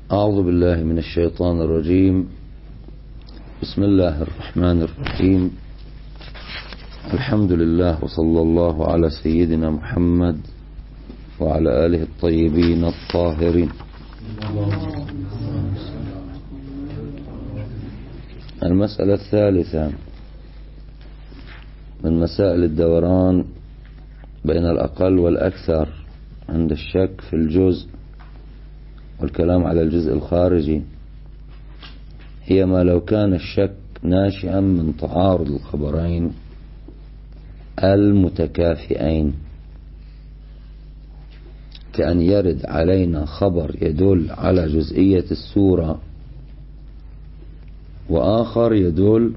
أعوذ بالله من الشيطان الرجيم. بسم الله الرحمن الرحيم. الحمد لله وصلى الله على سيدنا محمد وعلى آله الطيبين الطاهرين. المسألة الثالثة من مسائل الدوران بين الأقل والأكثر عند الشك في الجزء والكلام على الجزء الخارجي، هي ما لو كان الشك ناشئا من تعارض الخبرين المتكافئين، كأن يرد علينا خبر يدل على جزئية السورة وآخر يدل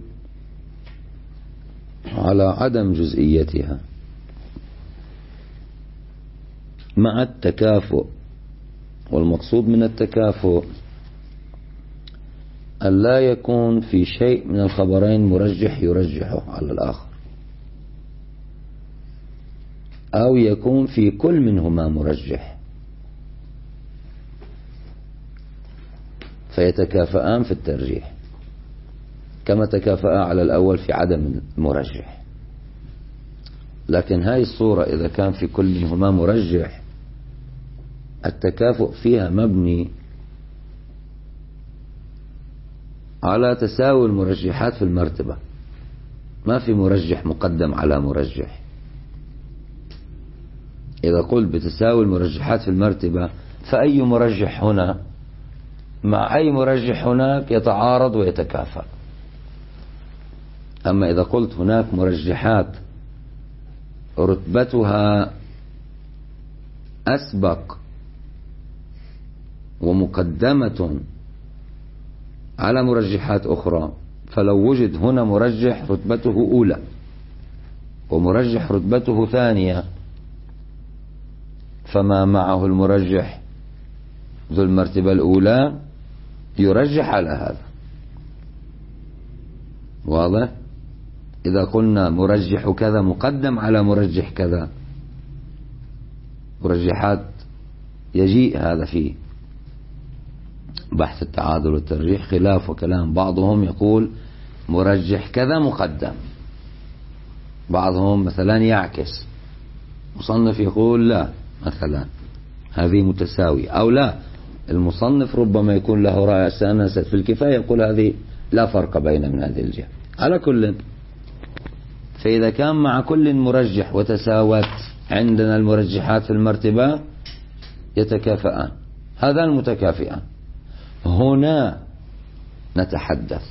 على عدم جزئيتها مع التكافؤ. والمقصود من التكافؤ أن لا يكون في شيء من الخبرين مرجح يرجحه على الآخر، أو يكون في كل منهما مرجح فيتكافئان في الترجيح، كما تكافئا على الأول في عدم المرجح. لكن هاي الصورة إذا كان في كل منهما مرجح، التكافؤ فيها مبني على تساوي المرجحات في المرتبة، ما في مرجح مقدم على مرجح. إذا قلت بتساوي المرجحات في المرتبة، فأي مرجح هنا مع أي مرجح هناك يتعارض ويتكافأ. أما إذا قلت هناك مرجحات رتبتها أسبق ومقدمة على مرجحات أخرى، فلو وجد هنا مرجح رتبته أولى ومرجح رتبته ثانية، فما معه المرجح ذو المرتبة الأولى يرجح على هذا. واضح؟ إذا قلنا مرجح كذا مقدم على مرجح كذا، مرجحات يجيء هذا في بحث التعادل والترجيح خلاف وكلام. بعضهم يقول مرجح كذا مقدم، بعضهم مثلا يعكس، مصنف يقول لا مثلا هذه متساوية، أو لا المصنف ربما يكون له رأي سانست في الكفاية يقول هذه لا فرق بين من هذه الجهة. على كل، فإذا كان مع كل مرجح وتساوت عندنا المرجحات في المرتبة يتكافئان، هذا المتكافئان. هنا نتحدث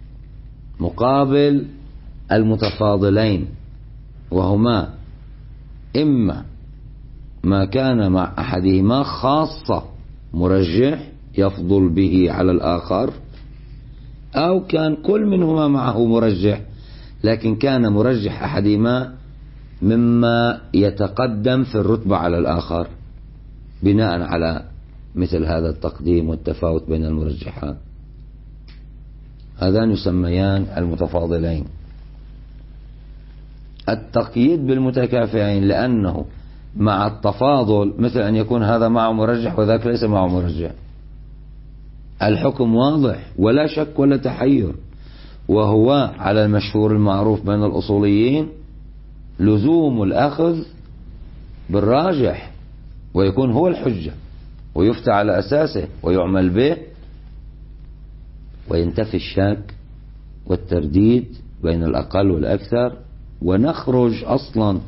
مقابل المتفاضلين، وهما إما ما كان مع أحدهما خاصة مرجح يفضل به على الآخر، أو كان كل منهما معه مرجح لكن كان مرجح أحدهما مما يتقدم في الرتبة على الآخر بناء على مثل هذا التقديم والتفاوت بين المرجحات. هذان يسميان المتفاضلين. التقييد بالمتكافئين لأنه مع التفاضل مثل أن يكون هذا معه مرجح وذاك ليس معه مرجح، الحكم واضح ولا شك ولا تحير، وهو على المشهور المعروف بين الأصوليين لزوم الأخذ بالراجح ويكون هو الحجة ويفتى على أساسه ويعمل به، وينتفي الشك والترديد بين الأقل والأكثر، ونخرج أصلا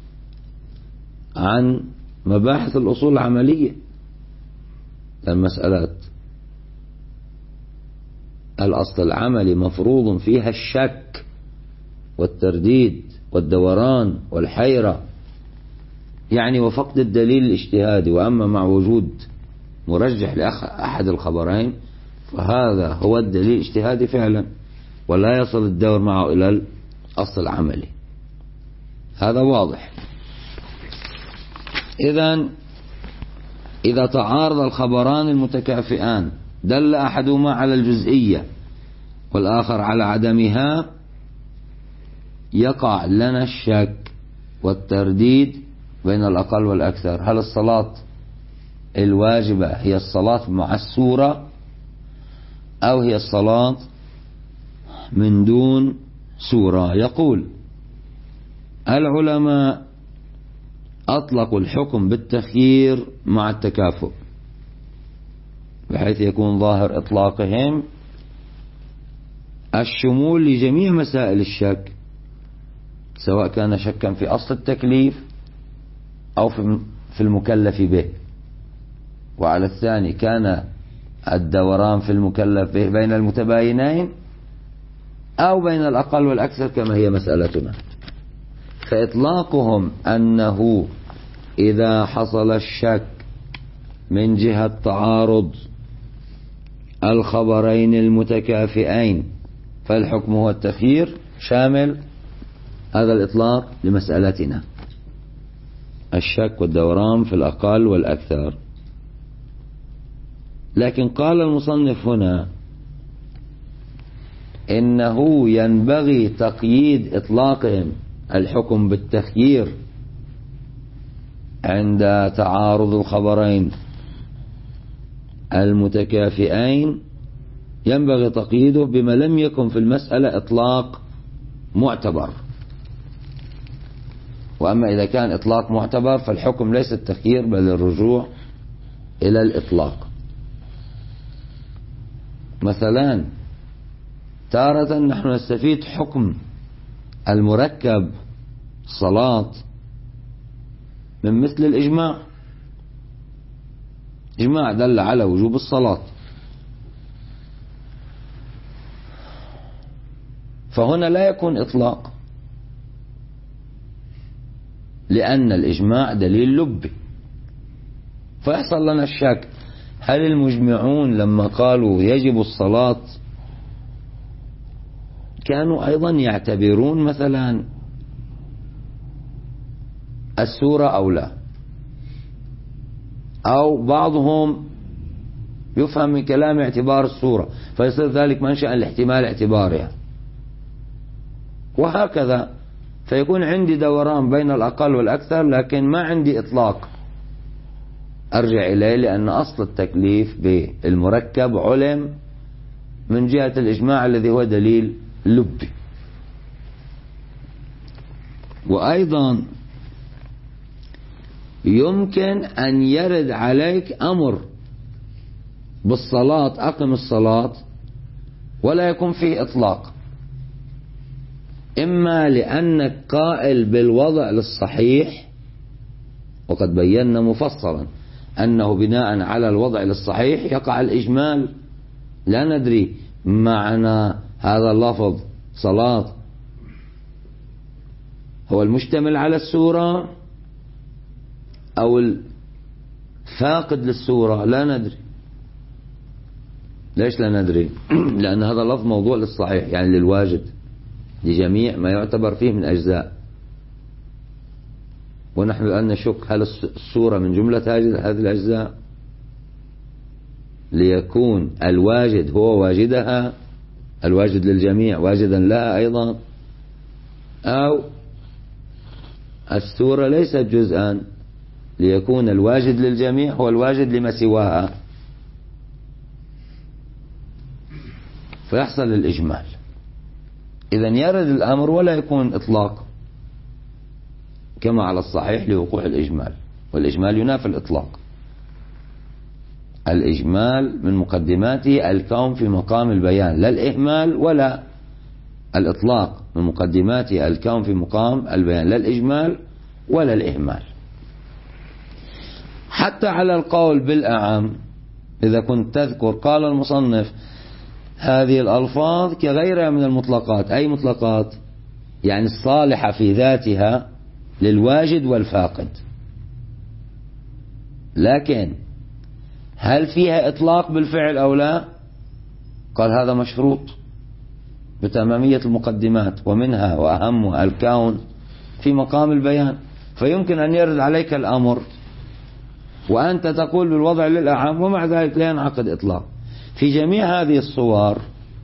عن مباحث الأصول العملية. المسألة الأصل العملي مفروض فيها الشك والترديد والدوران والحيرة، يعني وفقد الدليل الاجتهادي. وأما مع وجود مرجح لأحد الخبرين فهذا هو الدليل الاجتهادي فعلا، ولا يصل الدور معه إلى الأصل العملي. هذا واضح. إذا تعارض الخبران المتكافئان دل أحدهما على الجزئية والآخر على عدمها، يقع لنا الشك والترديد بين الأقل والأكثر. هل الصلاة الواجبة هي الصلاة مع السورة أو هي الصلاة من دون سورة. يقول العلماء أطلقوا الحكم بالتخيير مع التكافؤ، بحيث يكون ظاهر إطلاقهم الشمول لجميع مسائل الشك، سواء كان شكا في أصل التكليف أو في المكلف به. وعلى الثاني كان الدوران في المكلف به بين المتباينين أو بين الأقل والأكثر كما هي مسألتنا. فإطلاقهم أنه إذا حصل الشك من جهة تعارض الخبرين المتكافئين فالحكم هو التخيير شامل هذا الإطلاق لمسألتنا، الشك والدوران في الأقل والأكثر. لكن قال المصنف هنا إنه ينبغي تقييد إطلاقهم الحكم بالتخيير عند تعارض الخبرين المتكافئين، ينبغي تقييده بما لم يكن في المسألة إطلاق معتبر. وأما إذا كان إطلاق معتبر فالحكم ليس التخيير بل الرجوع إلى الإطلاق. مثلا تارة نحن نستفيد حكم المركب صلاة من مثل الإجماع، إجماع دل على وجوب الصلاة، فهنا لا يكون إطلاق لأن الإجماع دليل لبي. فيحصل لنا الشك، هل المجمعون لما قالوا يجب الصلاة كانوا أيضا يعتبرون مثلا السورة أو لا؟ أو بعضهم يفهم من كلام اعتبار السورة فيصير ذلك منشأ الاحتمال اعتبارها، وهكذا. فيكون عندي دوران بين الأقل والأكثر لكن ما عندي إطلاق أرجع إليه، لأن أصل التكليف بالمركب علم من جهة الإجماع الذي هو دليل لبي. وأيضا يمكن أن يرد عليك أمر بالصلاة أقم الصلاة ولا يكون فيه إطلاق، إما لأنك قائل بالوضع للصحيح، وقد بينا مفصلا أنه بناء على الوضع للصحيح يقع الإجمال، لا ندري معنى هذا اللفظ صلاة هو المشتمل على السورة أو الفاقد للسورة، لا ندري. ليش لا ندري؟ لأن هذا اللفظ موضوع للصحيح، يعني للواجد، لجميع ما يعتبر فيه من أجزاء. ونحن الآن نشك هل السورة من جملة هذه الأجزاء ليكون الواجد هو واجدها، الواجد للجميع واجدا لها أيضا، أو السورة ليست جزءا ليكون الواجد للجميع هو الواجد لما سواها، فيحصل الإجمال. إذن يرد الأمر ولا يكون إطلاق كما على الصحيح لوقوع الإجمال، والإجمال ينافي الإطلاق. الإجمال من مقدماته الكون في مقام البيان، لا الإهمال ولا الإطلاق، من مقدماته الكون في مقام البيان، لا الإجمال ولا الإهمال. حتى على القول بالأعم إذا كنت تذكر قال المصنف هذه الألفاظ كغيرها من المطلقات، أي مطلقات؟ يعني الصالحة في ذاتها للواجد والفاقد، لكن هل فيها إطلاق بالفعل أو لا؟ قال هذا مشروط بتمامية المقدمات، ومنها وأهمها الكون في مقام البيان، فيمكن أن يرد عليك الأمر وأنت تقول بالوضع للأعم ومع ذلك لا ينعقد إطلاق. في جميع هذه الصور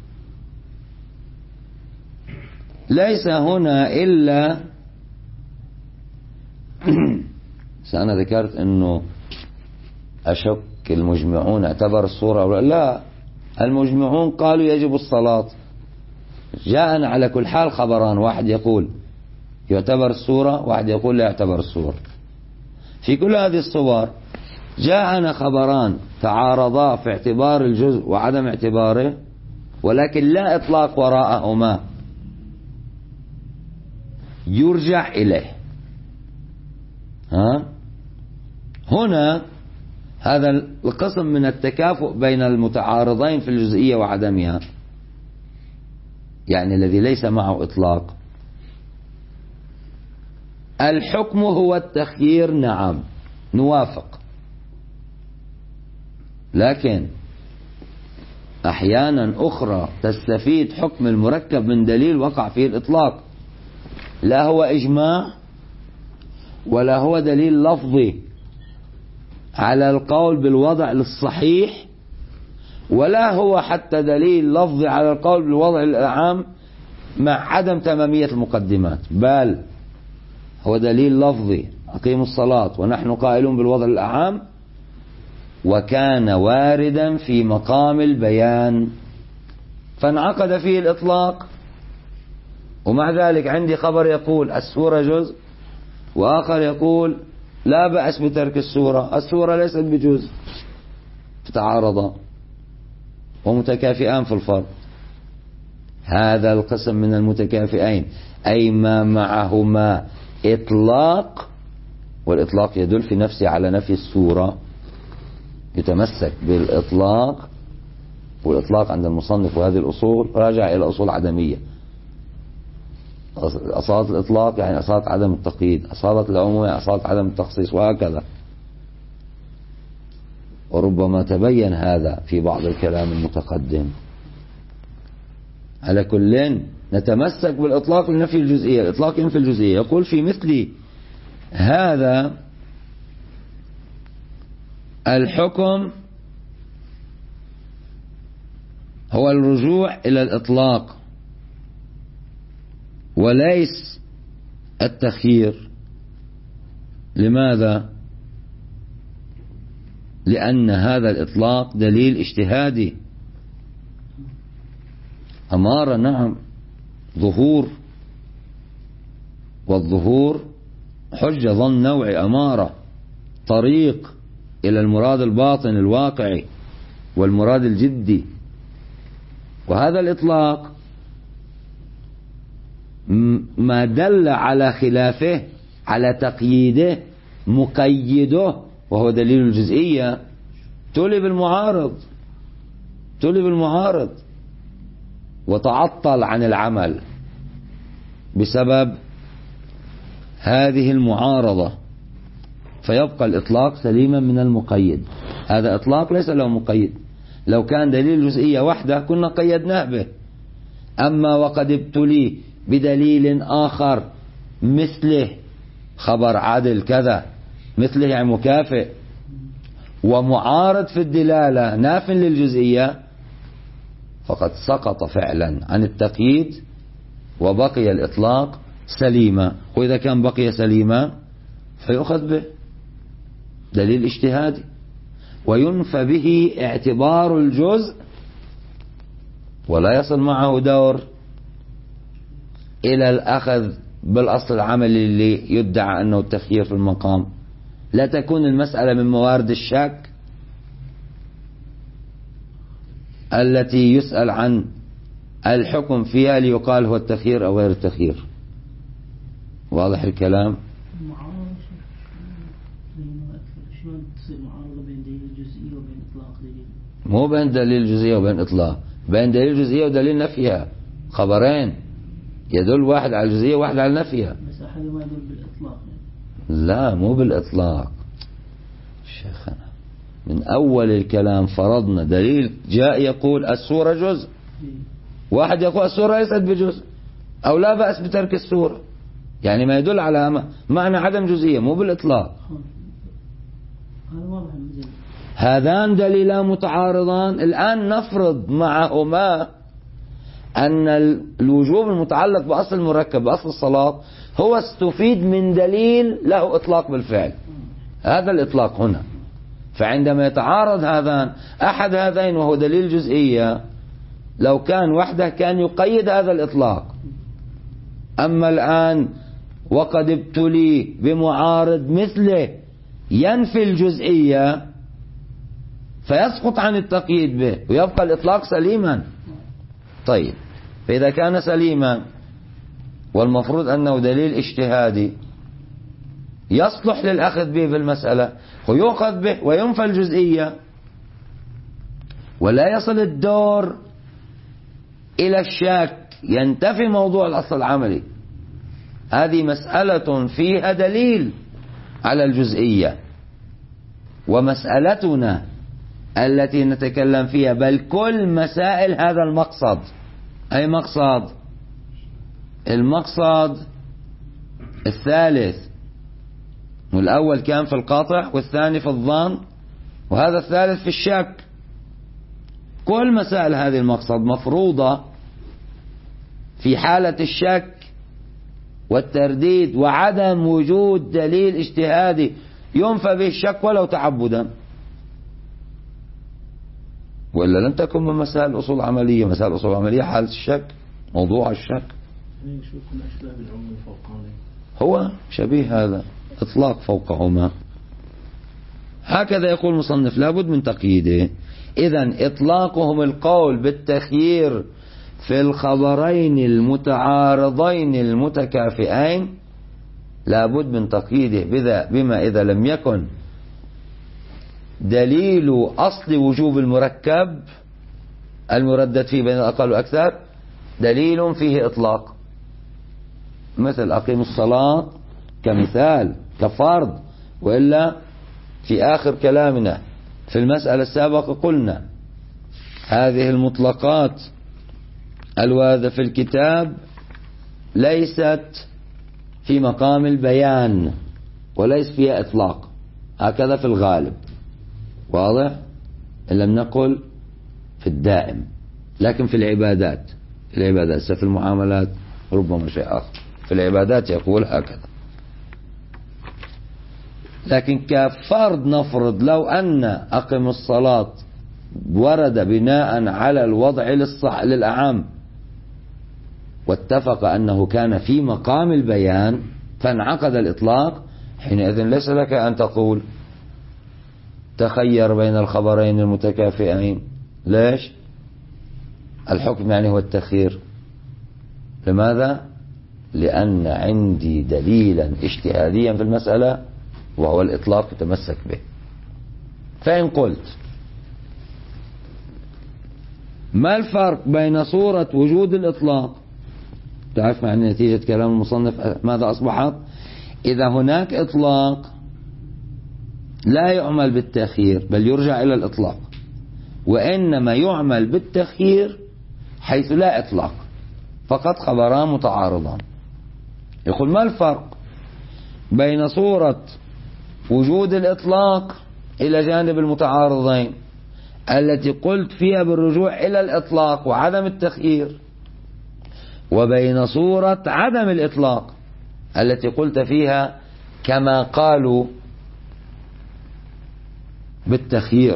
ليس هنا إلا أنا ذكرت أنه أشك المجمعون اعتبر الصورة أو لا. المجمعون قالوا يجب الصلاة. جاءنا على كل حال خبران، واحد يقول يعتبر الصورة، واحد يقول لا يعتبر الصورة. في كل هذه الصور جاءنا خبران تعارضا في اعتبار الجزء وعدم اعتباره، ولكن لا إطلاق وراءهما يرجع إليه. هنا هذا القسم من التكافؤ بين المتعارضين في الجزئية وعدمها، يعني الذي ليس معه إطلاق. الحكم هو التخيير، نعم نوافق، لكن أحيانا أخرى تستفيد حكم المركب من دليل وقع فيه الإطلاق، لا هو إجماع ولا هو دليل لفظي على القول بالوضع للصحيح، ولا هو حتى دليل لفظي على القول بالوضع العام مع عدم تمامية المقدمات، بل هو دليل لفظي أقيموا الصلاة ونحن قائلون بالوضع الأعام، وكان واردا في مقام البيان فانعقد فيه الإطلاق. ومع ذلك عندي خبر يقول السورة جزء، وآخر يقول لا بأس بترك السورة، السورة ليست بجزء، فتعارضا ومتكافئان في الفرق. هذا القسم من المتكافئين أي ما معهما إطلاق، والإطلاق يدل في نفسه على نفي السورة، يتمسك بالإطلاق، والإطلاق عند المصنف وهذه الأصول راجع إلى أصول عدمية. أصالة الإطلاق يعني أصالة عدم التقييد، أصالة العموم يعني أصالة عدم التخصيص، وهكذا. وربما تبين هذا في بعض الكلام المتقدم. على كل نتمسك بالإطلاق لنفي الجزئية، الإطلاق ينفي الجزئية. يقول في مثل هذا الحكم هو الرجوع إلى الإطلاق وليس التخيير. لماذا؟ لأن هذا الإطلاق دليل اجتهادي، أمارة، نعم ظهور، والظهور حجة ظن نوعي، أمارة طريق إلى المراد الباطن الواقعي والمراد الجدي. وهذا الإطلاق ما دل على خلافه على تقييده مقيده وهو دليل الجزئية تلب المعارض وتعطل عن العمل بسبب هذه المعارضة، فيبقى الإطلاق سليما من المقيد. هذا إطلاق ليس له مقيد، لو كان دليل الجزئية وحده كنا قيدناه به. أما وقد ابتلي بدليل آخر مثله خبر عادل كذا، مثله يعني مكافئ ومعارض في الدلالة ناف للجزئية، فقد سقط فعلا عن التقييد وبقي الإطلاق سليما. وإذا كان بقي سليما فيؤخذ به دليل اجتهادي وينفى به اعتبار الجزء، ولا يصل معه دور إلى الأخذ بالأصل العملي اللي يدعى أنه التخيير في المقام. لا تكون المسألة من موارد الشك التي يسأل عن الحكم فيها ليقال هو التخيير أو غير التخيير. واضح الكلام؟ مو بين دليل الجزئية وبين إطلاق، بين دليل الجزئية ودليل نفيها، خبرين يدل واحد على الجزئية وواحد على نفيها. بس أحد ما يدل بالإطلاق. لا مو بالإطلاق شيخنا، من أول الكلام فرضنا دليل جاء يقول السورة جزء، واحد يقول السورة ليست بجزء أو لا بأس بترك السورة، يعني ما يدل على معنى عدم جزئية مو بالإطلاق. هذان دليلان متعارضان. الآن نفرض معهما أن الوجوب المتعلق بأصل المركب بأصل الصلاة هو استفيد من دليل له إطلاق بالفعل. هذا الإطلاق هنا فعندما يتعارض هذان أحد هذين وهو دليل جزئية لو كان وحده كان يقيد هذا الإطلاق. أما الآن وقد ابتلي بمعارض مثله ينفي الجزئية فيسقط عن التقييد به ويبقى الإطلاق سليما. طيب، فإذا كان سليما والمفروض أنه دليل اجتهادي يصلح للأخذ به في المسألة ويؤخذ به وينفى الجزئية ولا يصل الدور إلى الشك، ينتفي موضوع الأصل العملي. هذه مسألة فيها دليل على الجزئية. ومسألتنا التي نتكلم فيها بل كل مسائل هذا المقصد. أي مقصد؟ المقصد الثالث، والأول كان في القاطع والثاني في الظن وهذا الثالث في الشك. كل مسائل هذه المقصد مفروضة في حالة الشك والترديد وعدم وجود دليل اجتهادي ينفى به الشك ولو تعبدا، وإلا لم تكن من مسائل أصول عملية. مسائل أصول عملية حالة الشك، موضوع الشك هو شبيه هذا إطلاق فوقهما. هكذا يقول المصنف لابد من تقييده. إذن إطلاقهم القول بالتخيير في الخبرين المتعارضين المتكافئين لابد من تقييده بما إذا لم يكن دليل أصل وجوب المركب المردد فيه بين الأقل والأكثر دليل فيه إطلاق، مثل أقيم الصلاة كمثال كفرض. وإلا في آخر كلامنا في المسألة السابقة قلنا هذه المطلقات الواردة في الكتاب ليست في مقام البيان وليس فيها إطلاق، هكذا في الغالب، واضح؟ إن لم نقل في الدائم. لكن في العبادات في المعاملات ربما شيء آخر. في العبادات يقول هكذا. لكن كفرض نفرض لو أن أقم الصلاة ورد بناء على الوضع للأعم واتفق أنه كان في مقام البيان فانعقد الإطلاق، حينئذ ليس لك أن تقول تخير بين الخبرين المتكافئين. ليش؟ الحكم يعني هو التخيير. لماذا؟ لأن عندي دليلا اجتهاديا في المسألة وهو الإطلاق يتمسك به. فإن قلت ما الفرق بين صورة وجود الإطلاق، تعرف معنى نتيجة كلام المصنف ماذا أصبحت؟ إذا هناك إطلاق لا يعمل بالتخيير بل يرجع إلى الإطلاق، وإنما يعمل بالتخيير حيث لا إطلاق فقط خبران متعارضان. يقول ما الفرق بين صورة وجود الإطلاق إلى جانب المتعارضين التي قلت فيها بالرجوع إلى الإطلاق وعدم التخيير، وبين صورة عدم الإطلاق التي قلت فيها كما قالوا بالتخيير؟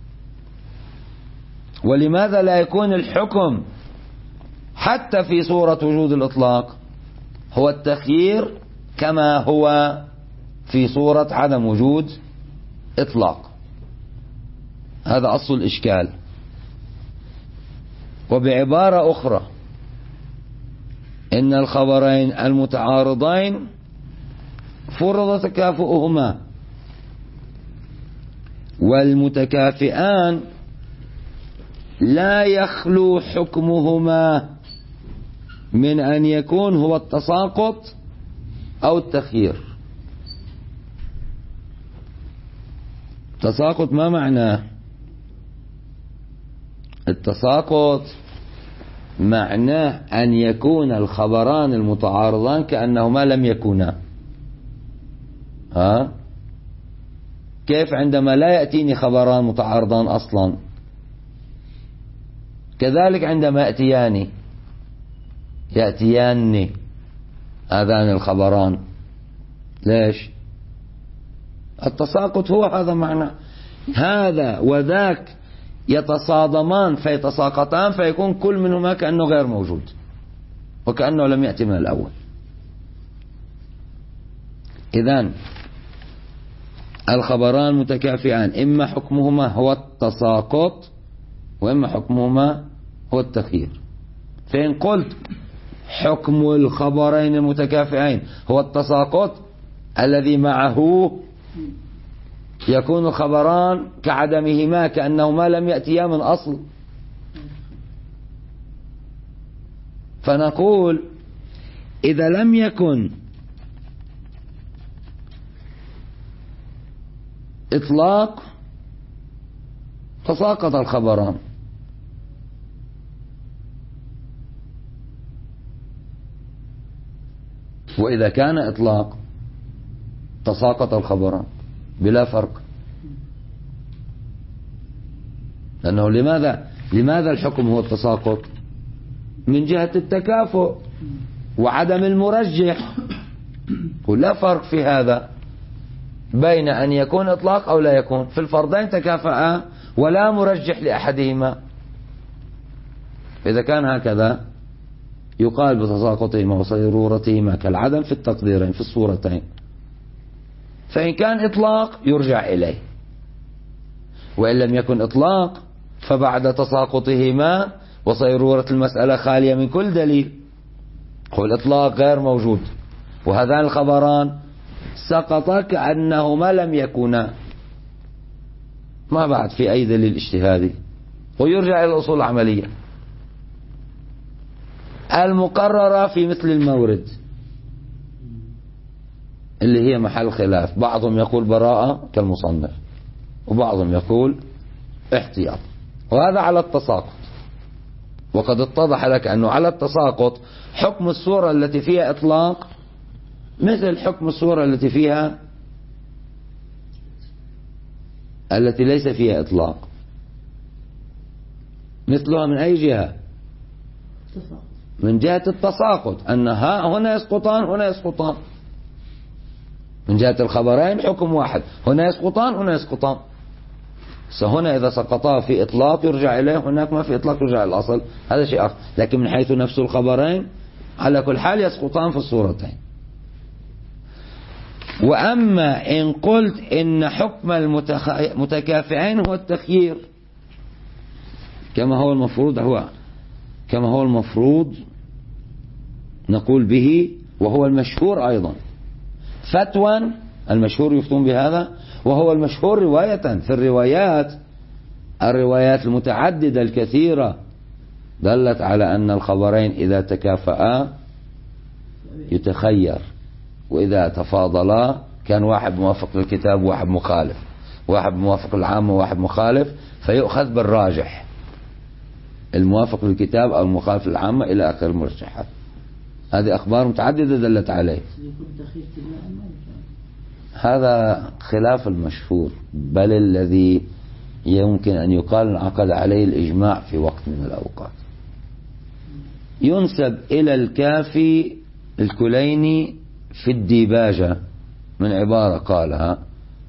ولماذا لا يكون الحكم حتى في صورة وجود الإطلاق هو التخيير كما هو في صورة عدم وجود إطلاق؟ هذا أصل الإشكال. وبعبارة أخرى إن الخبرين المتعارضين فرض تكافؤهما، والمتكافئان لا يخلو حكمهما من أن يكون هو التساقط أو التخيير. التساقط ما معناه؟ التساقط معناه أن يكون الخبران المتعارضان كأنهما لم يكونا. كيف عندما لا يأتيني خبران متعارضان أصلا؟ كذلك عندما يأتياني هذان الخبران. ليش؟ التساقط هو هذا معنى هذا وذاك يتصادمان فيتساقطان، فيكون كل منهما كأنه غير موجود وكأنه لم يأتي من الأول. إذن الخبران متكافئان، إما حكمهما هو التساقط وإما حكمهما هو التخيير. فإن قلت حكم الخبرين المتكافئين هو التساقط الذي معه يكون الخبران كعدمهما، كأنهما لم يأتيا من أصل. فنقول إذا لم يكن إطلاق تساقط الخبران، وإذا كان إطلاق تساقط الخبران بلا فرق. لأنه لماذا الحكم هو التساقط؟ من جهة التكافؤ وعدم المرجح، ولا فرق في هذا بين أن يكون إطلاق أو لا يكون. في الفرضين تكافأ ولا مرجح لأحدهما. إذا كان هكذا يقال بتساقطهما وصيرورتهما كالعدم في التقديرين في الصورتين. فإن كان إطلاق يرجع إليه، وإن لم يكن إطلاق فبعد تساقطهما وصيرورة المسألة خالية من كل دليل، هو الإطلاق غير موجود، وهذان الخبران سقطا كأنهما لم يكونا، ما بعد في أي دليل اجتهادي، ويرجع إلى الأصول العملية المقررة في مثل المورد اللي هي محل خلاف. بعضهم يقول براءة كالمصنف، وبعضهم يقول احتياط، وهذا على التساقط. وقد اتضح لك أنه على التساقط حكم الصورة التي فيها إطلاق مثل حكم الصورة التي ليس فيها إطلاق، مثلها من أي جهة؟ من جهة التساقط، أن هنا يسقطان هنا يسقطان. من جهة الخبرين حكم واحد، هنا يسقطان هنا يسقطان. هنا إذا سقطا في إطلاق يرجع إليه، هناك ما في إطلاق يرجع إلى الأصل، هذا شيء آخر. لكن من حيث نفس الخبرين على كل حال يسقطان في الصورتين. وأما إن قلت إن حكم المتكافئين هو التخيير كما هو المفروض نقول به، وهو المشهور أيضا فتوى، المشهور يفتون بهذا، وهو المشهور رواية. في الروايات المتعددة الكثيرة دلت على أن الخبرين إذا تكافأ يتخير، وإذا تفاضلا كان واحد موافق للكتاب وواحد مخالف، واحد موافق للعامة وواحد مخالف، فيؤخذ بالراجح، الموافق للكتاب أو المخالف للعامة إلى آخر المرجحات. هذه أخبار متعددة دلت عليه. هذا خلاف المشهور، بل الذي يمكن أن يقال انعقد عليه الإجماع في وقت من الأوقات. ينسب إلى الكافي الكليني في الديباجة من عبارة قالها،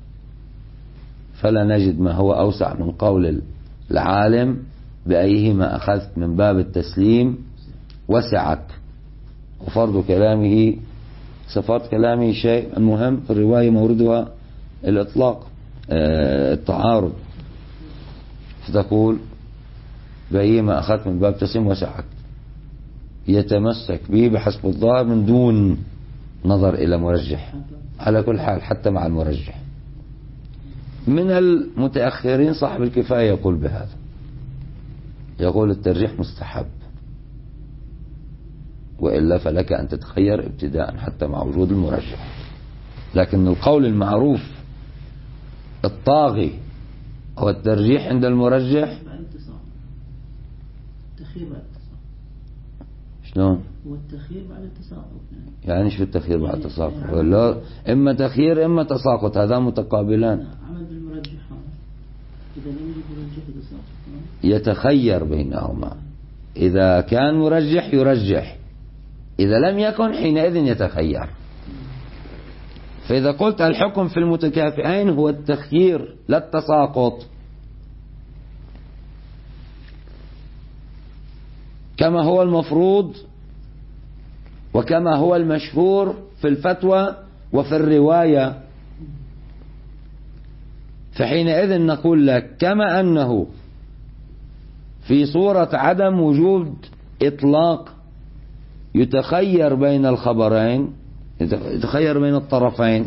فلا نجد ما هو أوسع من قول العالم بأيهما أخذت من باب التسليم وسعك. وفرض كلامه صفات كلامه شيء. المهم في الرواية موردها الإطلاق التعارض، فتقول بأيهما أخذت من باب التسليم وسعك، يتمسك به بحسب الظاهر من دون نظر إلى مرجح على كل حال حتى مع المرجح. من المتأخرين صاحب الكفاية يقول بهذا، يقول الترجيح مستحب، وإلا فلك أن تتخير ابتداء حتى مع وجود المرجح. لكن القول المعروف الطاغي هو الترجيح عند المرجح. شلون؟ هو التخيير بعد التساقط. يعني شو التخيير بعد التساقط؟ ولا إما تخيير إما تساقط، هذا متقابلان. عمل بالمرجح، إذا لم يجد مرجح يتساقط، يتخير بينهما. إذا كان مرجح يرجح، إذا لم يكن حينئذ يتخير. فإذا قلت الحكم في المتكافئين هو التخيير لا التساقط، كما هو المفروض وكما هو المشهور في الفتوى وفي الرواية، فحينئذ نقول لك كما أنه في صورة عدم وجود إطلاق يتخير بين الخبرين، يتخير بين الطرفين،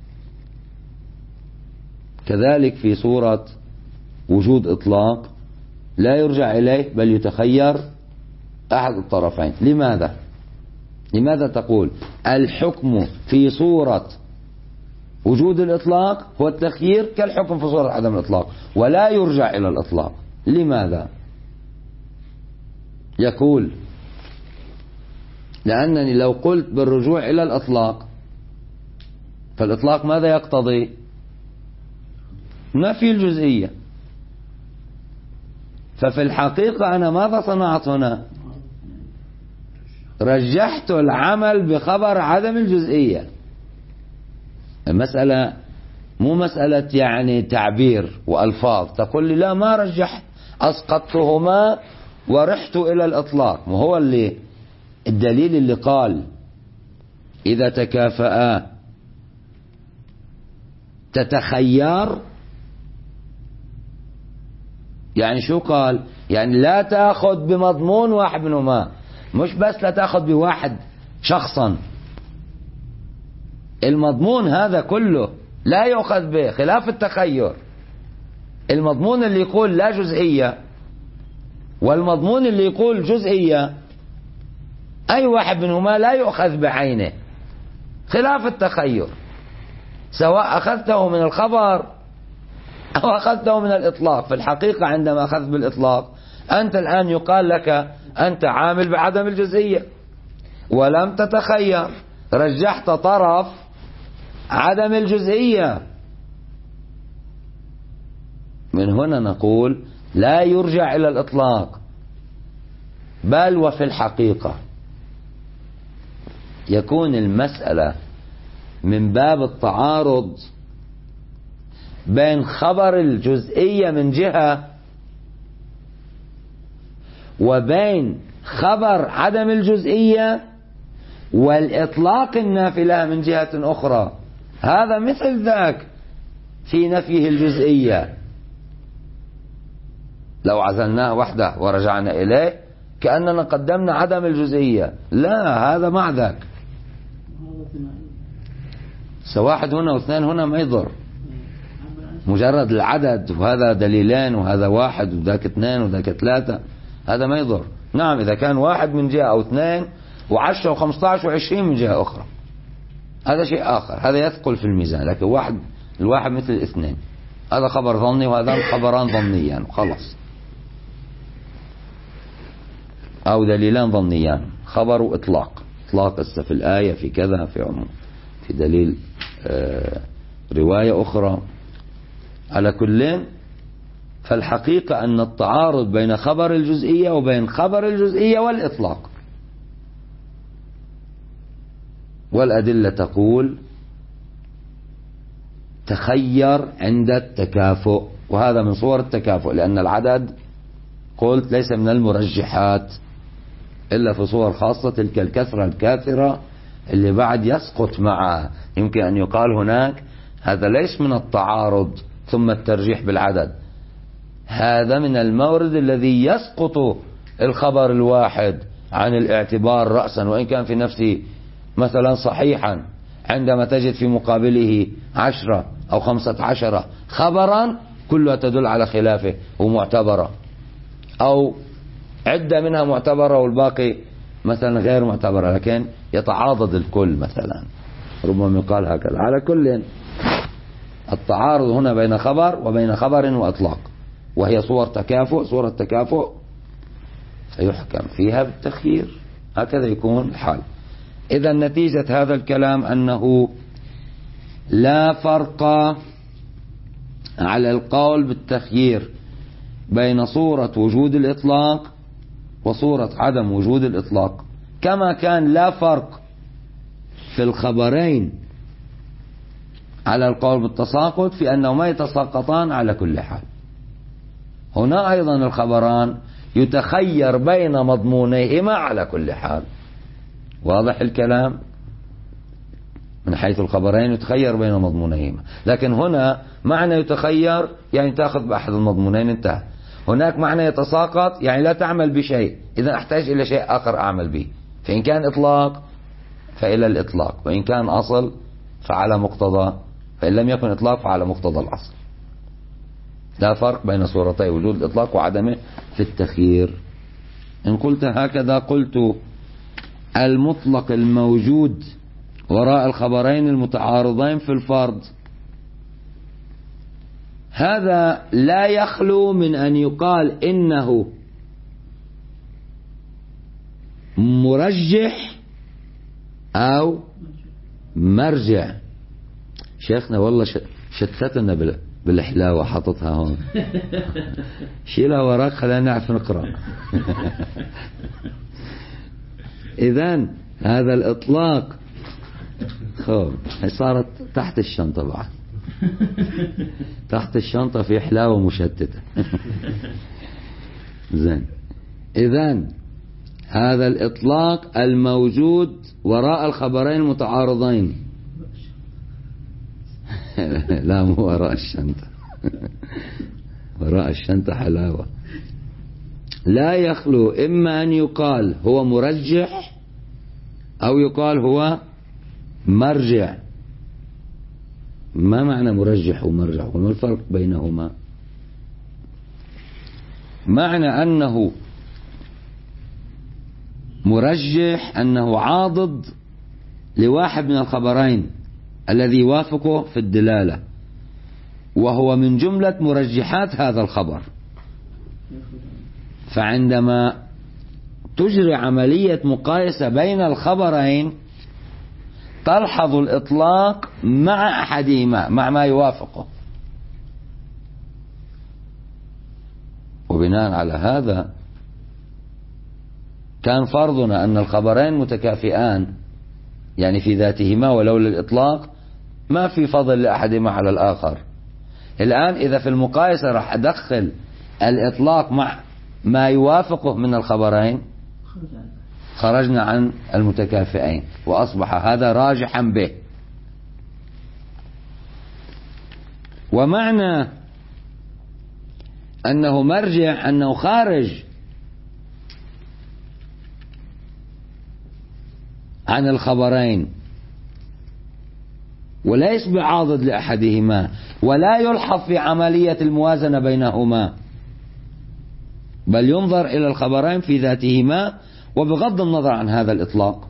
كذلك في صورة وجود إطلاق لا يرجع إليه بل يتخير أحد الطرفين. لماذا؟ لماذا تقول الحكم في صورة وجود الإطلاق هو التخيير كالحكم في صورة عدم الإطلاق ولا يرجع إلى الإطلاق؟ لماذا؟ يقول لأنني لو قلت بالرجوع إلى الإطلاق فالإطلاق ماذا يقتضي؟ نفي الجزئية. ففي الحقيقة أنا ماذا صنعت هنا؟ رجحت العمل بخبر عدم الجزئية. المسألة مو مسألة يعني تعبير وألفاظ تقول لي لا ما رجحت، أسقطتهما ورحت إلى الإطلاق. وهو اللي الدليل اللي قال إذا تكافأ تتخير، يعني شو قال؟ يعني لا تأخذ بمضمون واحد منهما، مش بس لا تأخذ بواحد شخصا، المضمون هذا كله لا يؤخذ به، خلاف التخير. المضمون اللي يقول لا جزئية والمضمون اللي يقول جزئية أي واحد منهما لا يؤخذ بعينه، خلاف التخير، سواء أخذته من الخبر أو أخذته من الإطلاق. في الحقيقة عندما أخذت بالإطلاق أنت الآن يقال لك أنت عامل بعدم الجزئية ولم تتخير، رجحت طرف عدم الجزئية. من هنا نقول لا يرجع إلى الإطلاق، بل وفي الحقيقة يكون المسألة من باب التعارض بين خبر الجزئية من جهة وبين خبر عدم الجزئية والإطلاق النافي لها من جهة أخرى. هذا مثل ذاك في نفيه الجزئية، لو عزلناه وحده ورجعنا إليه كأننا قدمنا عدم الجزئية، لا هذا مع ذاك، سواحد هنا واثنين هنا ما يضر، مجرد العدد، وهذا دليلين وهذا واحد وذاك اثنين وذاك ثلاثة، هذا ما يضر. نعم إذا كان واحد من جهة أو اثنين و10 و15 و20 من جهة أخرى هذا شيء آخر، هذا يثقل في الميزان. لكن الواحد مثل الاثنين، هذا خبر ظني وهذا خبران ظنيان وخلاص، أو دليلان ظنيان، خبر وإطلاق، إطلاق في الآية في كذا في عموم في دليل رواية أخرى. على كل فالحقيقة أن التعارض بين خبر الجزئية وبين خبر الجزئية والإطلاق، والأدلة تقول تخير عند التكافؤ، وهذا من صور التكافؤ، لأن العدد قلت ليس من المرجحات إلا في صور خاصة، تلك الكثرة الكاثرة اللي بعد يسقط معها. يمكن أن يقال هناك هذا ليس من التعارض ثم الترجيح بالعدد، هذا من المورد الذي يسقط الخبر الواحد عن الاعتبار رأسا، وإن كان في نفسه مثلا صحيحا، عندما تجد في مقابله 10 أو 15 خبرا كلها تدل على خلافه ومعتبرة، أو عدة منها معتبرة والباقي مثلا غير معتبرة، لكن يتعاضد الكل مثلا، ربما يقال هكذا. على كل التعارض هنا بين خبر وبين خبر وإطلاق، وهي صور تكافؤ، صورة تكافؤ فيحكم فيها بالتخيير، هكذا يكون الحال. إذا نتيجة هذا الكلام أنه لا فرق على القول بالتخيير بين صورة وجود الإطلاق وصورة عدم وجود الإطلاق، كما كان لا فرق في الخبرين على القول بالتساقط في أنهما يتساقطان على كل حال. هنا أيضا الخبران يتخير بين مضمونيهما على كل حال. واضح الكلام؟ من حيث الخبرين يتخير بين مضمونيهما، لكن هنا معنى يتخير يعني تأخذ بأحد المضمونين انتهى. هناك معنى يتساقط يعني لا تعمل بشيء، إذا أحتاج إلى شيء آخر أعمل به، فإن كان إطلاق فإلى الإطلاق، وإن كان أصل فعلى مقتضى، فإن لم يكن إطلاق فعلى مقتضى الأصل. لا فرق بين صورتي وجود الإطلاق وعدمه في التخيير. إن قلت هكذا قلت المطلق الموجود وراء الخبرين المتعارضين في الفرض هذا لا يخلو من أن يقال إنه مرجح أو مرجع. شيخنا والله شتتنا بالحلاوة حطتها هون، شيلها وراك خلينا نعرف نقرأ. إذن هذا الإطلاق صارت تحت الشنطة بعد، تحت الشنطة في حلاوة مشتتة. زين، إذن هذا الإطلاق الموجود وراء الخبرين المتعارضين لا مو وراء الشنطة، وراء الشنطة حلاوة. لا يخلو إما أن يقال هو مرجح أو يقال هو مرجع. ما معنى مرجح ومرجع وما الفرق بينهما؟ معنى أنه مرجح أنه عاضد لواحد من الخبرين الذي يوافقه في الدلالة، وهو من جملة مرجحات هذا الخبر. فعندما تجري عملية مقايسة بين الخبرين تلحظ الإطلاق مع أحدهما، مع ما يوافقه. وبناء على هذا كان فرضنا أن الخبرين متكافئان يعني في ذاتهما، ولولا الإطلاق ما في فضل لأحدهما على الآخر. الآن إذا في المقايسة راح أدخل الإطلاق مع ما يوافقه من الخبرين خرجنا عن المتكافئين، وأصبح هذا راجحا به. ومعنى أنه مرجع أنه خارج عن الخبرين وليس بعاضد لأحدهما، ولا يلحظ في عملية الموازنة بينهما، بل ينظر إلى الخبرين في ذاتهما وبغض النظر عن هذا الإطلاق.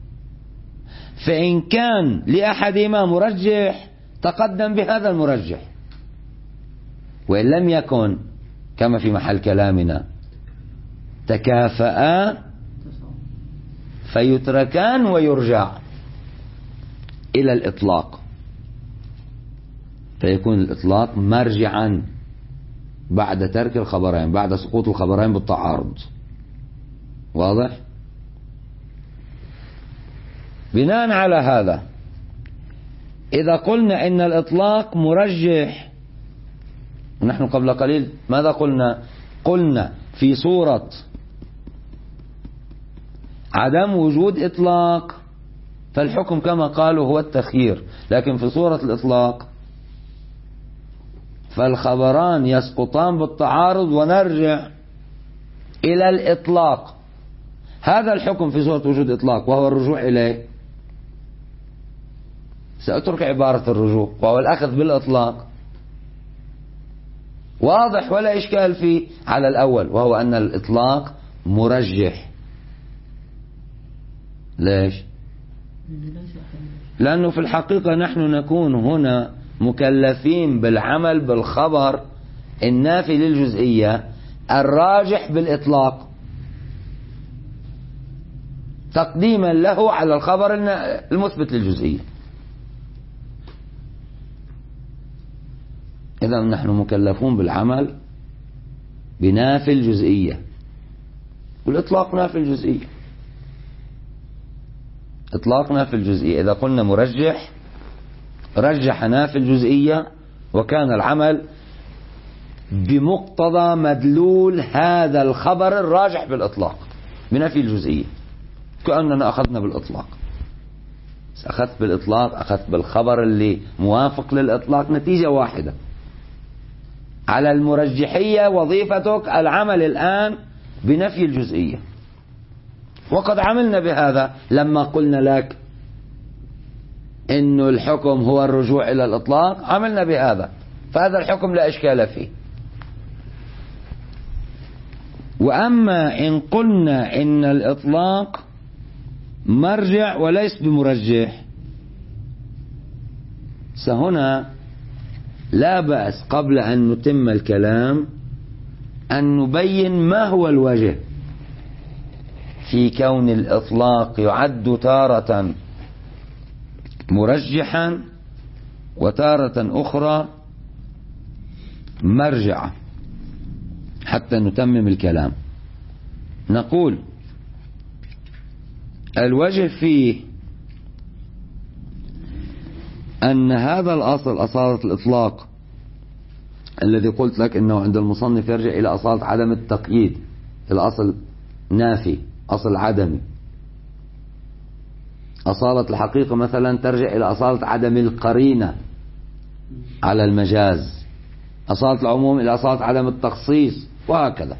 فإن كان لأحدهما مرجح تقدم بهذا المرجح، وإن لم يكن كما في محل كلامنا تكافأ فيتركان ويرجع إلى الإطلاق، فيكون الإطلاق مرجعا بعد ترك الخبرين، بعد سقوط الخبرين بالتعارض. واضح؟ بناء على هذا إذا قلنا إن الإطلاق مرجح، نحن قبل قليل ماذا قلنا؟ قلنا في صورة عدم وجود إطلاق فالحكم كما قالوا هو التخيير، لكن في صورة الإطلاق فالخبران يسقطان بالتعارض ونرجع إلى الإطلاق. هذا الحكم في صورة وجود إطلاق وهو الرجوع إليه. سأترك عبارة الرجوع وهو الأخذ بالإطلاق، واضح ولا إشكال فيه على الأول، وهو أن الإطلاق مرجح. ليش؟ لأنه في الحقيقة نحن نكون هنا مكلفين بالعمل بالخبر النافي للجزئية الراجح بالإطلاق تقديما له على الخبر المثبت للجزئية. إذا نحن مكلفون بالعمل بنافي الجزئية، والإطلاق نافي الجزئية. إطلاقنا في الجزئية إذا قلنا مرجح رجح نافي الجزئية، وكان العمل بمقتضى مدلول هذا الخبر الراجح بالإطلاق بنفي الجزئية، كأننا أخذنا بالإطلاق. أخذت بالإطلاق، أخذت بالخبر اللي موافق للإطلاق، نتيجة واحدة. على المرجحية وظيفتك العمل الآن بنفي الجزئية، وقد عملنا بهذا لما قلنا لك إنه الحكم هو الرجوع إلى الإطلاق، عملنا بهذا، فهذا الحكم لا إشكال فيه. وأما إن قلنا إن الإطلاق مرجع وليس بمرجح، فهنا لا بأس قبل أن نتم الكلام أن نبين ما هو الوجه في كون الإطلاق يعد تارة مرجحا وتارة أخرى مرجعا، حتى نتمم الكلام. نقول الوجه فيه أن هذا الأصل، أصالة الإطلاق الذي قلت لك أنه عند المصنف يرجع إلى أصالة عدم التقييد، الأصل نافي، أصل عدمي. أصالة الحقيقة مثلا ترجع إلى أصالة عدم القرينة على المجاز، أصالة العموم إلى أصالة عدم التخصيص، وهكذا.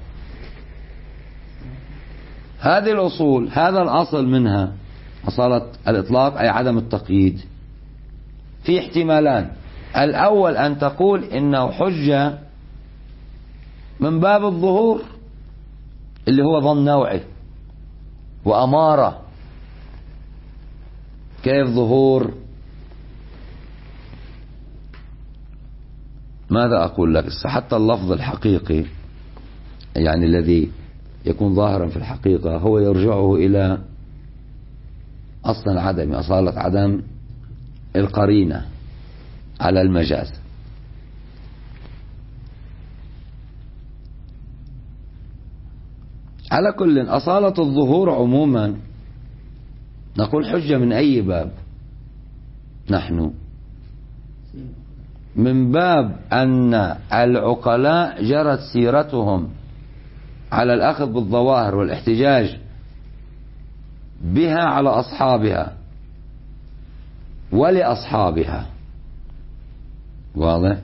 هذه الأصول، هذا الأصل منها أصالة الإطلاق أي عدم التقييد، في احتمالان. الأول أن تقول إنه حجة من باب الظهور اللي هو ظن نوعي وأمارة. كيف ظهور؟ ماذا أقول لك؟ حتى اللفظ الحقيقي يعني الذي يكون ظاهرا في الحقيقة هو يرجعه إلى أصل العدم، أصالة عدم القرينة على المجاز. على كل، أصالة الظهور عموما نقول حجة من أي باب؟ نحن من باب أن العقلاء جرت سيرتهم على الأخذ بالظواهر والاحتجاج بها على أصحابها ولأصحابها، واضح؟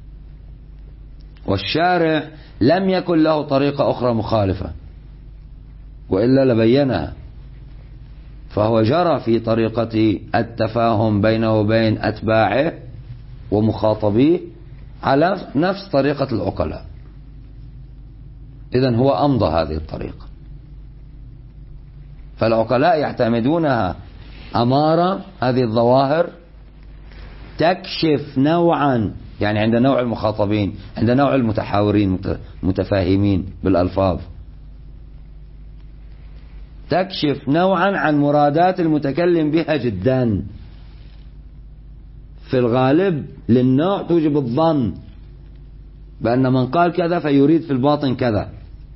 والشارع لم يكن له طريقة أخرى مخالفة وإلا لبينها، فهو جرى في طريقة التفاهم بينه وبين أتباعه ومخاطبيه على نفس طريقة العقلاء. إذن هو أمضى هذه الطريقة، فالعقلاء يعتمدونها أمارة، هذه الظواهر تكشف نوعا، يعني عند نوع المخاطبين، عند نوع المتحاورين متفاهمين بالألفاظ، تكشف نوعا عن مرادات المتكلم بها جدا. في الغالب للنوع توجب الظن بأن من قال كذا فيريد في الباطن كذا،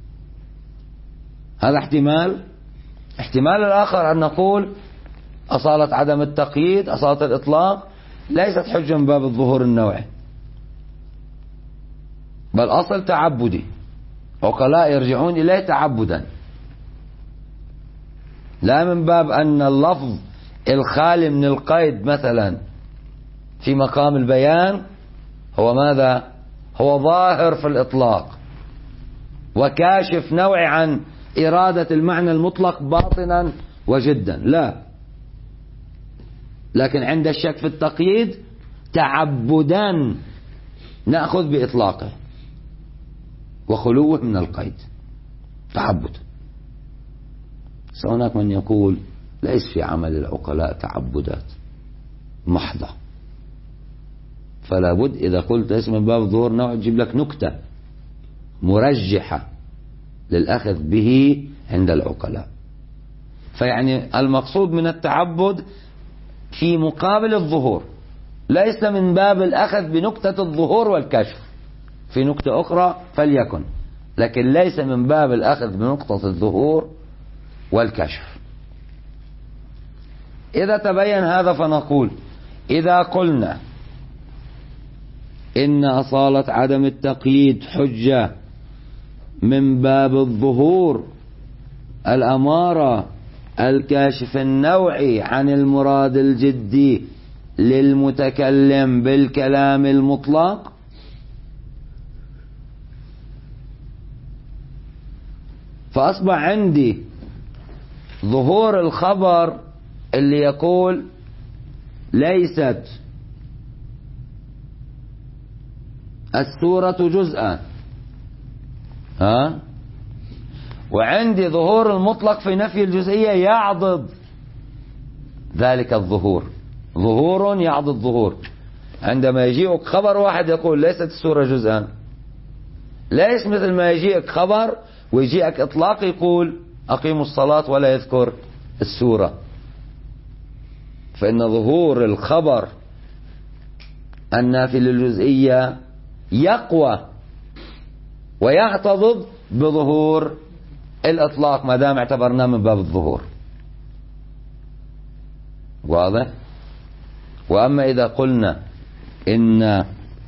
هذا احتمال. احتمال الآخر أن نقول أصالة عدم التقييد، أصالة الإطلاق ليست حجة من باب الظهور النوعي، بل أصل تعبدي، عقلاء يرجعون إليه تعبدا، لا من باب أن اللفظ الخالي من القيد مثلا في مقام البيان هو ماذا؟ هو ظاهر في الإطلاق وكاشف نوعي عن إرادة المعنى المطلق باطنا وجدا، لا. لكن عند الشك في التقييد تعبدا نأخذ بإطلاقه وخلوه من القيد، تعبد. هناك من يقول ليس في عمل العقلاء تعبدات محضة، فلا بد إذا قلت اسم من باب ظهور نوع تجيب لك نكتة مرجحة للأخذ به عند العقلاء. فيعني المقصود من التعبد في مقابل الظهور، ليس من باب الأخذ بنكتة الظهور والكشف، في نكتة أخرى فليكن، لكن ليس من باب الأخذ بنقطة الظهور والكشف. إذا تبين هذا فنقول إذا قلنا إن أصالة عدم التقييد حجة من باب الظهور الأمارة الكاشف النوعي عن المراد الجدي للمتكلم بالكلام المطلق، فأصبح عندي ظهور الخبر اللي يقول ليست السورة جزءا، وعندي ظهور المطلق في نفي الجزئية يعضد ذلك الظهور، ظهور يعضد ظهور. عندما يجيئك خبر واحد يقول ليست السورة جزءا، ليس مثل ما يجيئك خبر ويجيئك إطلاق يقول أقيموا الصلاة ولا يذكر السورة. فإن ظهور الخبر النافي للجزئية يقوى ويعتضد بظهور الإطلاق ما دام اعتبرناه من باب الظهور. واضح؟ وأما إذا قلنا إن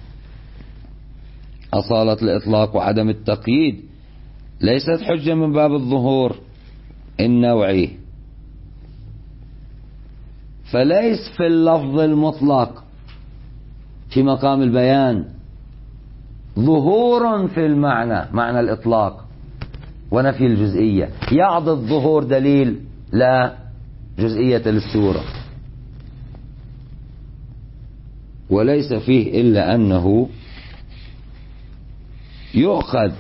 أصالة الإطلاق وعدم التقييد ليست حجة من باب الظهور النوعي، فليس في اللفظ المطلق في مقام البيان ظهور في المعنى، معنى الإطلاق ونفي الجزئية، يعضد ظهور دليل لا جزئية للسورة، وليس فيه إلا أنه يؤخذ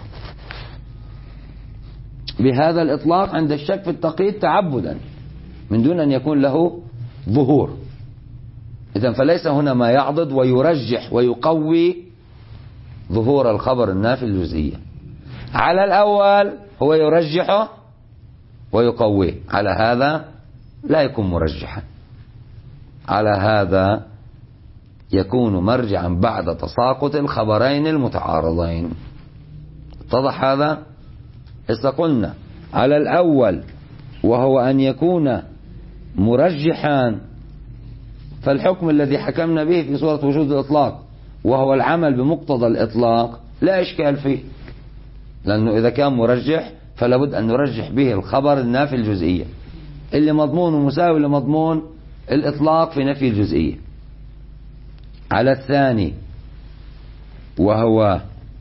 بهذا الإطلاق عند الشك في التقييد تعبدا من دون أن يكون له ظهور. إذن فليس هنا ما يعضد ويرجح ويقوي ظهور الخبر النافي الجزئية. على الأول هو يرجحه ويقويه، على هذا لا يكون مرجحا، على هذا يكون مرجعا بعد تساقط الخبرين المتعارضين. اتضح هذا؟ قلنا على الأول وهو أن يكون مرجحا، فالحكم الذي حكمنا به في صورة وجود الإطلاق وهو العمل بمقتضى الإطلاق لا إشكال فيه، لأنه إذا كان مرجح فلا بد أن نرجح به الخبر النافي الجزئية اللي مضمونه مساوي لمضمون الإطلاق في نفي الجزئية. على الثاني وهو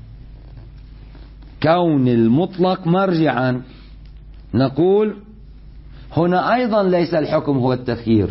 كون المطلق مرجعا، نقول هنا أيضا ليس الحكم هو التخيير،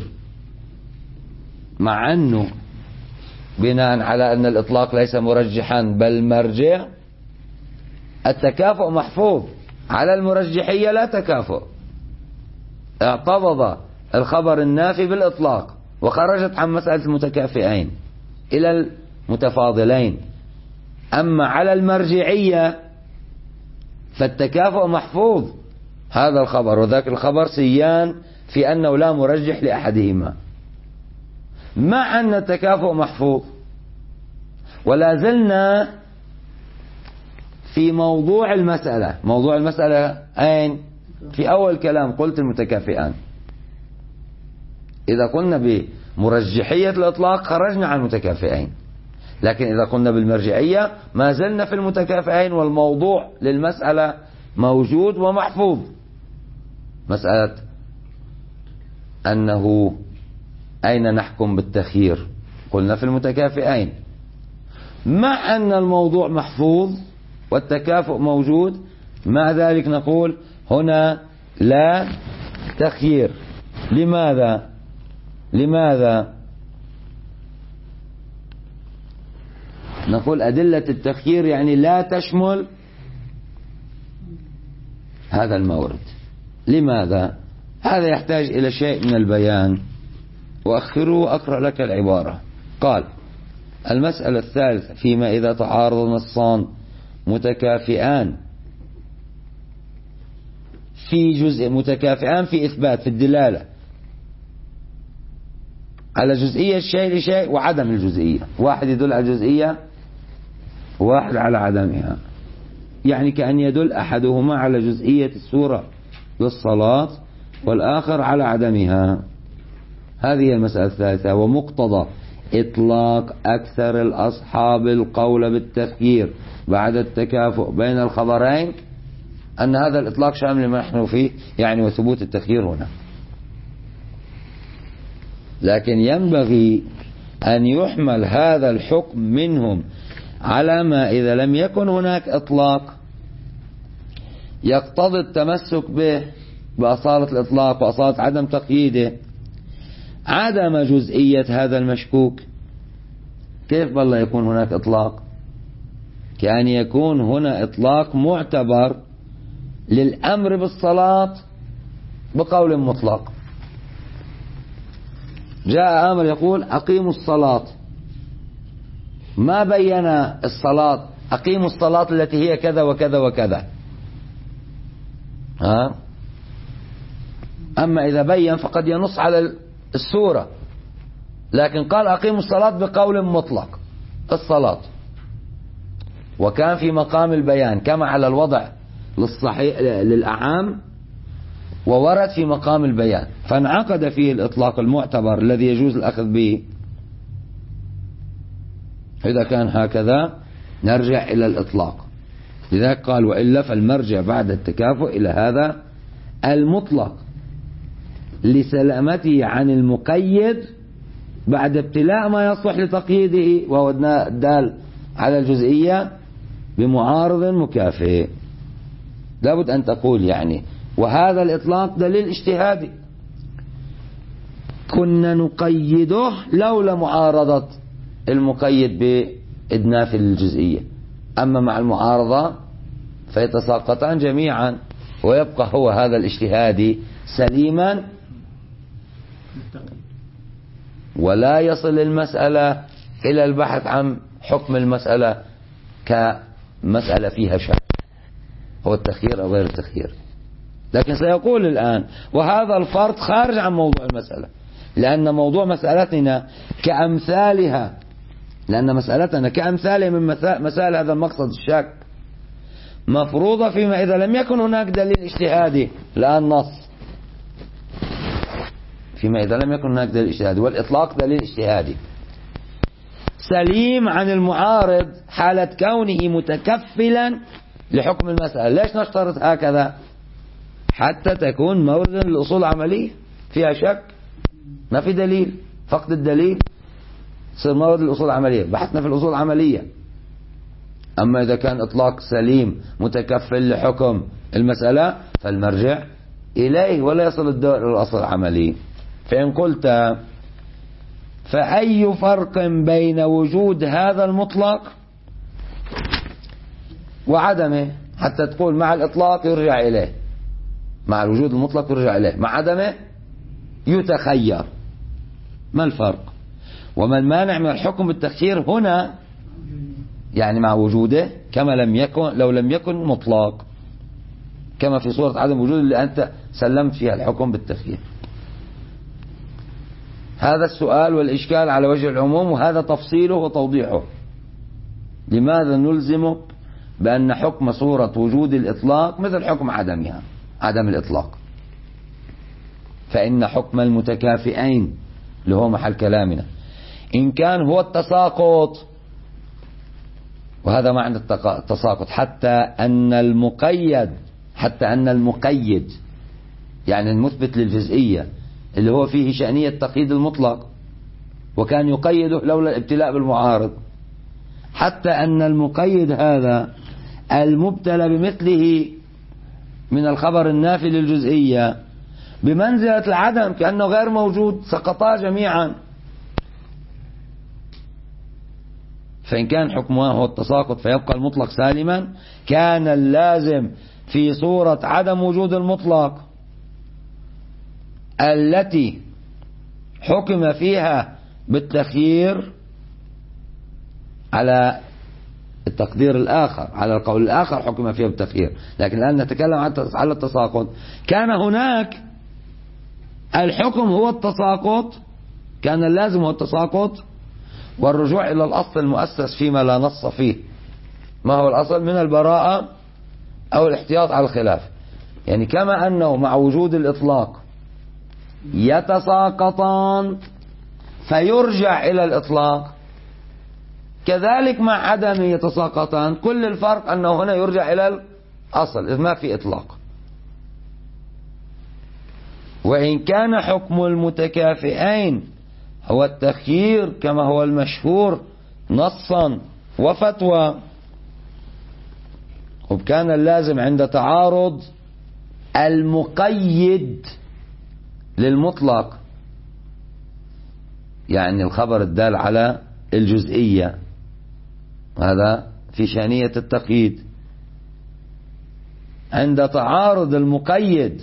مع أنه بناء على أن الإطلاق ليس مرجحا بل مرجع، التكافؤ محفوظ، على المرجحية لا تكافؤ، اعتضد الخبر النافي بالإطلاق وخرجت عن مسألة المتكافئين إلى المتفاضلين. أما على المرجعية فالتكافؤ محفوظ، هذا الخبر وذاك الخبر سيان في أنه لا مرجح لأحدهما، مع أن التكافؤ محفوظ. ولا زلنا في موضوع المسألة. موضوع المسألة أين؟ في أول كلام قلت المتكافئان. إذا قلنا بمرجحية الإطلاق خرجنا عن المتكافئين، لكن إذا قلنا بالمرجعية ما زلنا في المتكافئين، والموضوع للمسألة موجود ومحفوظ. مسألة أنه أين نحكم بالتخيير، قلنا في المتكافئين، مع أن الموضوع محفوظ والتكافؤ موجود، مع ذلك نقول هنا لا تخيير. لماذا؟ نقول أدلة التخيير يعني لا تشمل هذا المورد. لماذا؟ هذا يحتاج إلى شيء من البيان، وأخره أقرأ لك العبارة. قال: المسألة الثالثة فيما إذا تعارض نصان متكافئان في جزء، متكافئان في إثبات، في الدلالة على جزئية الشيء لشيء وعدم الجزئية، واحد يدل على الجزئية وواحد على عدمها، يعني كأن يدل أحدهما على جزئية السورة والصلاة والآخر على عدمها. هذه المسألة الثالثة. ومقتضى إطلاق أكثر الأصحاب القول بالتخيير بعد التكافؤ بين الخبرين أن هذا الإطلاق شامل ما نحن فيه، يعني وثبوت التخيير هنا. لكن ينبغي أن يحمل هذا الحكم منهم على ما إذا لم يكن هناك إطلاق يقتضي التمسك به بأصالة الإطلاق وأصالة عدم تقييده، عدم جزئية هذا المشكوك. كيف بالله يكون هناك إطلاق؟ كأن يكون هنا إطلاق معتبر للأمر بالصلاة بقول مطلق. جاء أمر يقول أقيموا الصلاة، ما بين الصلاة، أقيموا الصلاة التي هي كذا وكذا وكذا. أما إذا بين فقد ينص على السورة، لكن قال أقيموا الصلاة بقول مطلق الصلاة، وكان في مقام البيان كما على الوضع للصحيح للأعام، وورد في مقام البيان، فانعقد فيه الإطلاق المعتبر الذي يجوز الأخذ به. إذا كان هكذا نرجع إلى الإطلاق. لذلك قال وإلا فالمرجع بعد التكافؤ إلى هذا المطلق لسلامته عن المقيد بعد ابتلاء ما يصلح لتقييده، وهو الدال على الجزئية بمعارض مكافئ. لابد أن تقول يعني وهذا الإطلاق دليل اجتهادي، كنا نقيده لولا معارضة المقيد بإدناف الجزئية، أما مع المعارضة فيتساقطان جميعا، ويبقى هو هذا الاجتهادي سليما ولا يصل المسألة إلى البحث عن حكم المسألة كمسألة فيها شك، هو التخيير أو غير التخيير. لكن سيقول الآن وهذا الفرض خارج عن موضوع المسألة، لأن موضوع مسألتنا كأمثالها، لأن مسألتنا كأمثالها من مسائل هذا المقصد الشك مفروضة فيما إذا لم يكن هناك دليل اجتهادي لا نص، فيما إذا لم يكن هناك دليل اجتهادي، والإطلاق دليل اجتهادي سليم عن المعارض حالة كونه متكفلا لحكم المسألة. ليش نشترط هكذا؟ حتى تكون موردا للأصول العملية فيها شك، ما في دليل، فقد الدليل صير مورد للأصول العملية، بحثنا في الأصول العملية. أما إذا كان إطلاق سليم متكفل لحكم المسألة فالمرجع إليه ولا يصل الدور إلى الأصل العملي. فإن قلت فأي فرق بين وجود هذا المطلق وعدمه، حتى تقول مع الإطلاق يرجع إليه، مع الوجود المطلق يرجع إليه، مع عدمه يتخير، ما الفرق؟ وما المانع من الحكم بالتخيير هنا؟ يعني مع وجوده كما لو لم يكن مطلق، كما في صورة عدم وجود اللي أنت سلمت فيها الحكم بالتخيير. هذا السؤال والإشكال على وجه العموم، وهذا تفصيله وتوضيحه. لماذا نلزمك بأن حكم صورة وجود الإطلاق مثل حكم عدمها، عدم الإطلاق؟ فإن حكم المتكافئين اللي هو محل كلامنا إن كان هو التساقط، وهذا معنى التساقط، حتى أن المقيد يعني المثبت للجزئية اللي هو فيه شأنية تقييد المطلق وكان يقيده لولا الابتلاء بالمعارض، حتى أن المقيد هذا المبتلى بمثله من الخبر النافي للجزئية بمنزلة العدم كأنه غير موجود، سقطا جميعا. فإن كان حكمها هو التساقط فيبقى المطلق سالما، كان اللازم في صورة عدم وجود المطلق التي حكم فيها بالتخيير على التقدير الآخر، على القول الآخر حكم فيها بالتخيير، لكن الآن نتكلم على التساقط. كان هناك الحكم هو التساقط، كان اللازم هو التساقط، والرجوع إلى الأصل المؤسس فيما لا نص فيه. ما هو الأصل؟ من البراءة أو الاحتياط على الخلاف. يعني كما أنه مع وجود الإطلاق يتساقطان، فيرجع إلى الإطلاق، كذلك مع عدم يتساقطان، كل الفرق أنه هنا يرجع إلى الأصل إذ ما في إطلاق. وإن كان حكم المتكافئين هو التخيير كما هو المشهور نصا وفتوى، وكان اللازم عند تعارض المقيد للمطلق، يعني الخبر الدال على الجزئية، هذا في شأنية التقييد. عند تعارض المقيد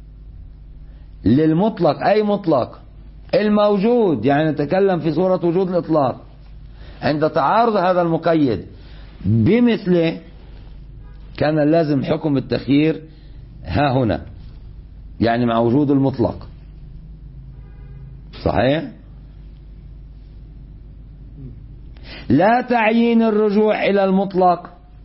للمطلق أي مطلق الموجود، يعني نتكلم في صورة وجود الإطلاق، عند تعارض هذا المقيد بمثله كان اللازم حكم التخيير ها هنا، يعني مع وجود المطلق. صحيح؟ لا تعيين الرجوع إلى المطلق،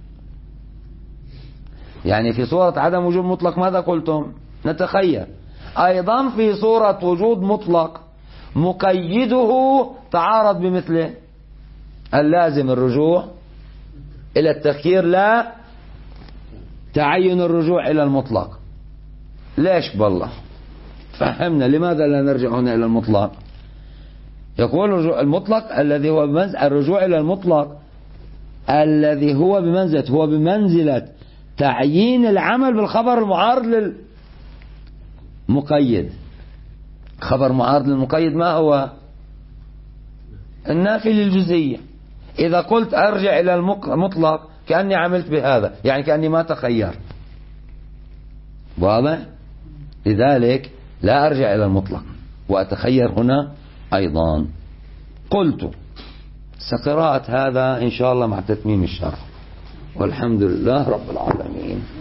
يعني في صورة عدم وجود مطلق ماذا قلتم؟ نتخير. أيضا في صورة وجود مطلق مقيده تعارض بمثله، اللازم الرجوع إلى التخيير لا تعين الرجوع إلى المطلق. ليش بالله؟ فهمنا لماذا لا نرجع هنا إلى المطلق؟ يقول المطلق الذي هو الرجوع إلى المطلق الذي هو بمنزلة تعيين العمل بالخبر المعارض للمقيد. خبر معارض للمقيد ما هو؟ النافي للجزئية. إذا قلت أرجع إلى المطلق كأني عملت بهذا، يعني كأني ما تخيرت. واضح؟ لذلك لا أرجع إلى المطلق وأتخير هنا أيضا. قلت سقراءة هذا إن شاء الله مع تتميم الشرح، والحمد لله رب العالمين.